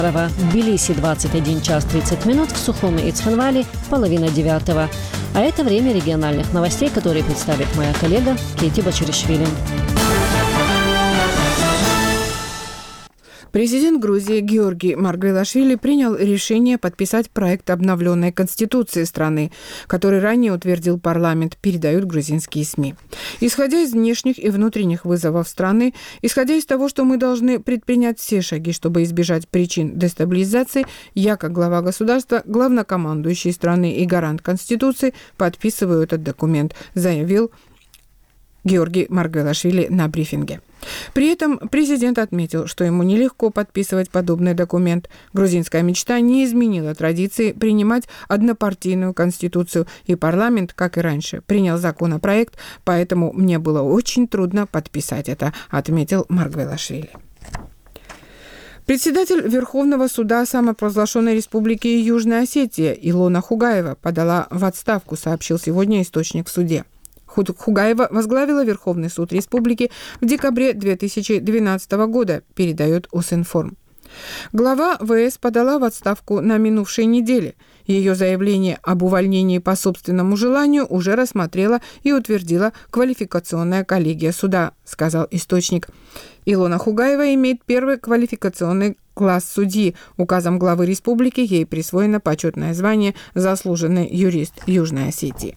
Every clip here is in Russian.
В Тбилиси 21 час 30 минут, в Сухуми и Цхинвале половина 9. А это время региональных новостей, которые представит моя коллега Кейти Бачаришвили. Президент Грузии Георгий Маргвелашвили принял решение подписать проект обновленной конституции страны, который ранее утвердил парламент, передают грузинские СМИ. Исходя из внешних и внутренних вызовов страны, исходя из того, что мы должны предпринять все шаги, чтобы избежать причин дестабилизации, я, как глава государства, главнокомандующий страны и гарант Конституции, подписываю этот документ, заявил Георгий Маргвелашвили на брифинге. При этом президент отметил, что ему нелегко подписывать подобный документ. Грузинская мечта не изменила традиции принимать однопартийную конституцию, и парламент, как и раньше, принял законопроект, поэтому мне было очень трудно подписать это, отметил Маргвелашвили. Председатель Верховного суда самопровозглашенной республики Южная Осетия Илона Хугаева подала в отставку, сообщил сегодня источник в суде. Хугаева возглавила Верховный суд республики в декабре 2012 года, передает Узинформ. Глава ВС подала в отставку на минувшей неделе. Ее заявление об увольнении по собственному желанию уже рассмотрела и утвердила квалификационная коллегия суда, сказал источник. Илона Хугаева имеет первый квалификационный класс судьи. Указом главы республики ей присвоено почетное звание «Заслуженный юрист Южной Осетии».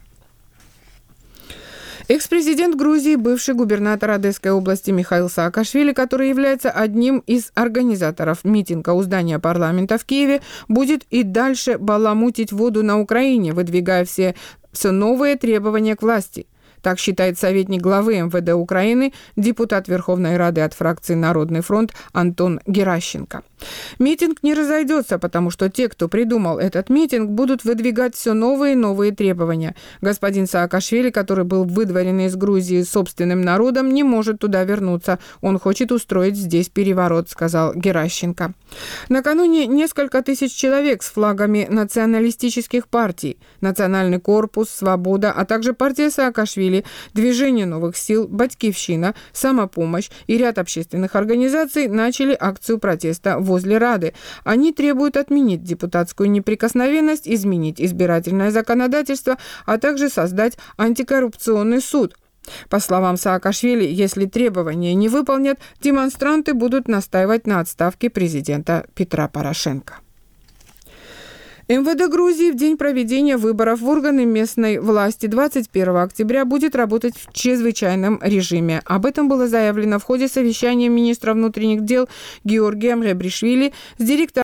Экс-президент Грузии, бывший губернатор Одесской области Михаил Саакашвили, который является одним из организаторов митинга у здания парламента в Киеве, будет и дальше баламутить воду на Украине, выдвигая все новые требования к власти. Так считает советник главы МВД Украины, депутат Верховной Рады от фракции «Народный фронт» Антон Геращенко. Митинг не разойдется, потому что те, кто придумал этот митинг, будут выдвигать все новые и новые требования. Господин Саакашвили, который был выдворен из Грузии собственным народом, не может туда вернуться. Он хочет устроить здесь переворот, сказал Геращенко. Накануне несколько тысяч человек с флагами националистических партий, Национальный корпус, Свобода, а также партия Саакашвили, Движение новых сил, Батькивщина, Самопомощь и ряд общественных организаций начали акцию протеста возле Рады. Они требуют отменить депутатскую неприкосновенность, изменить избирательное законодательство, а также создать антикоррупционный суд. По словам Саакашвили, если требования не выполнят, демонстранты будут настаивать на отставке президента Петра Порошенко. МВД Грузии в день проведения выборов в органы местной власти 21 октября будет работать в чрезвычайном режиме. Об этом было заявлено в ходе совещания министра внутренних дел Георгием Гебришвили с директором